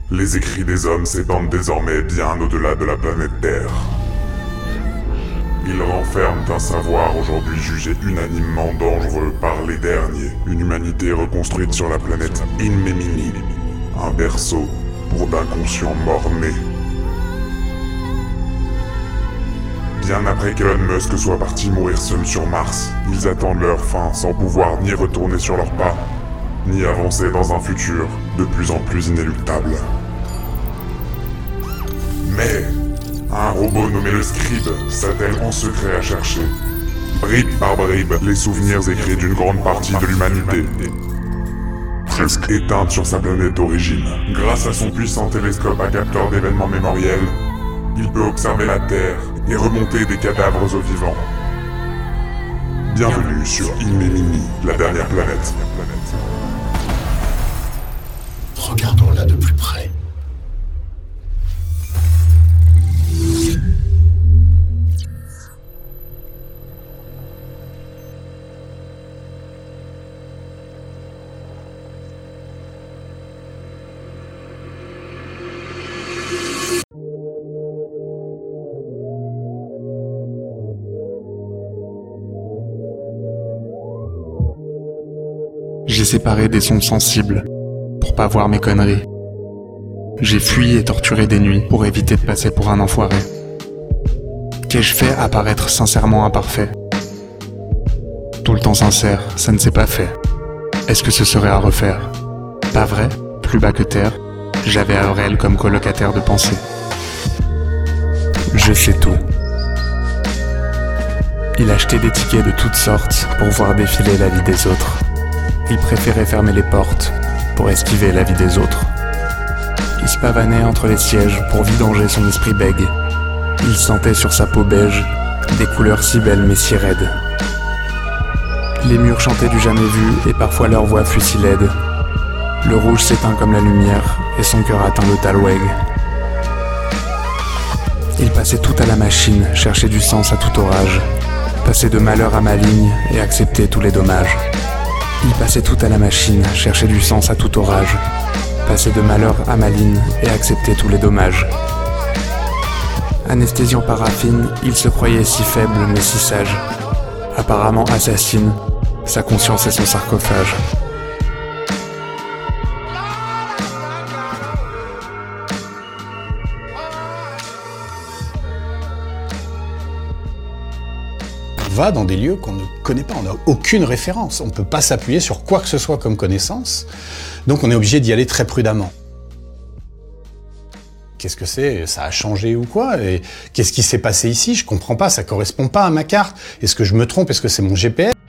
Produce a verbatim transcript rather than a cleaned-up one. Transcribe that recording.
Les écrits des hommes s'étendent désormais bien au-delà de la planète Terre. Ils renferment un savoir aujourd'hui jugé unanimement dangereux par les derniers. Une humanité reconstruite sur la planète Inmemini. Un berceau pour d'inconscients morts-nés. Bien après qu'Elon Musk soit parti mourir seul sur Mars, ils attendent leur fin sans pouvoir ni retourner sur leurs pas, ni avancer dans un futur de plus en plus inéluctable. Mais un robot nommé le Scribe s'attelle en secret à chercher, bribe par bribe, les souvenirs écrits d'une grande partie de l'humanité, presque éteinte sur sa planète d'origine. Grâce à son puissant télescope à capteur d'événements mémoriels, il peut observer la Terre et remonter des cadavres aux vivants. Bienvenue sur Inmemini, la dernière planète. Regardons-la de plus près. J'ai séparé des sons sensibles pour pas voir mes conneries. J'ai fui et torturé des nuits pour éviter de passer pour un enfoiré. Qu'ai-je fait à paraître sincèrement imparfait? Tout le temps sincère, ça ne s'est pas fait. Est-ce que ce serait à refaire? Pas vrai? Plus bas que terre, j'avais Aurel comme colocataire de pensée. Je sais tout. Il achetait des tickets de toutes sortes pour voir défiler la vie des autres. Il préférait fermer les portes pour esquiver la vie des autres. Il se pavanait entre les sièges pour vidanger son esprit bègue. Il sentait sur sa peau beige des couleurs si belles mais si raides. Les murs chantaient du jamais vu et parfois leur voix fut si laide. Le rouge s'éteint comme la lumière et son cœur atteint le talweg. Il passait tout à la machine, cherchait du sens à tout orage. Passait de malheur à maligne et acceptait tous les dommages. Il passait tout à la machine, cherchait du sens à tout orage. Passait de malheur à maligne et acceptait tous les dommages. Anesthésiant paraffine, il se croyait si faible mais si sage. Apparemment assassine, sa conscience est son sarcophage. On va dans des lieux qu'on ne connaît pas, on n'a aucune référence, on ne peut pas s'appuyer sur quoi que ce soit comme connaissance, donc on est obligé d'y aller très prudemment. Qu'est-ce que c'est? Ça a changé ou quoi? Et qu'est-ce qui s'est passé ici? Je comprends pas, ça correspond pas à ma carte. Est-ce que je me trompe? Est-ce que c'est mon G P S?